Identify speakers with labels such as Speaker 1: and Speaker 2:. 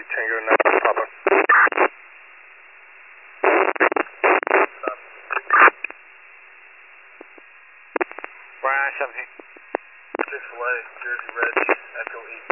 Speaker 1: Tango 9, Papa.
Speaker 2: Brian 17.
Speaker 1: Chick-fil-A, Jersey Ridge, Echo 8.